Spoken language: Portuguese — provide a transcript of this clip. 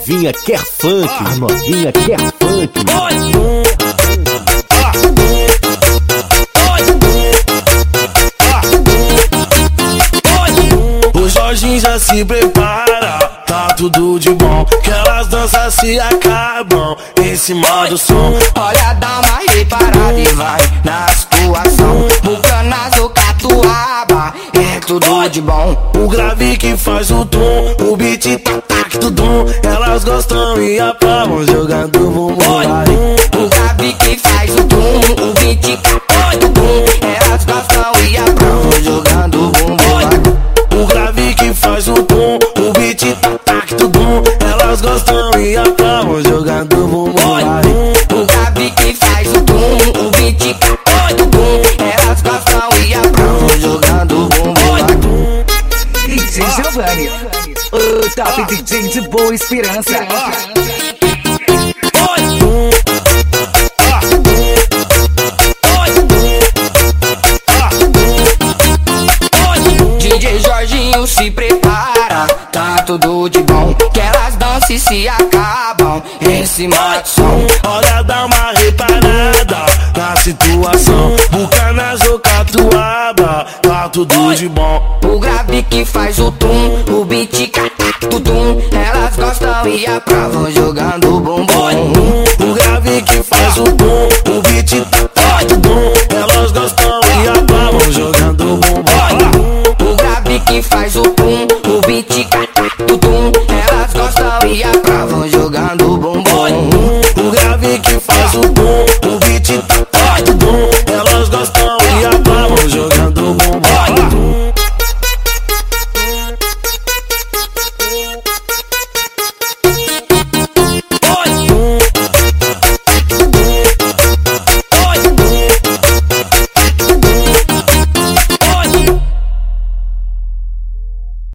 novinha quer funk, a novinha quer funk. O Jorginho já se prepara, tá tudo de bom, que elas danças se acabam em cima do som. Olha, dá uma reparada e vai na situação. Bucanas ou catuaba, é tudo de bom. O grave que faz o tom, o beat tac tudum. Elas gostam e aplaudem jogando bumbum. O grave que faz o tom, o beat tudum. Elas gostam e aplaudem jogando bumbum. O grave que faz o tom, o beat tac tudum. Elas gostam e aplaudem jogando bumbum. O grave que faz o tom, o beat tudum. Elas gostam e aplaudem jogando bumbum. DJ Giovanni, o top DJ de Boa Esperança. DJ Jorginho se prepara, tá tudo de bom, que elas dançam e se acabam em cima do som. Olha, dá uma reparada na situação. Bucanas ou catuaba, tá tudo de bom. O grave que faz o tum, o beat tudum. Elas gostam e aprovam jogando bumbum. O grave que faz o tom, o beat tudum. Elas gostam e aprovam jogando bumbum. O grave que faz o tum,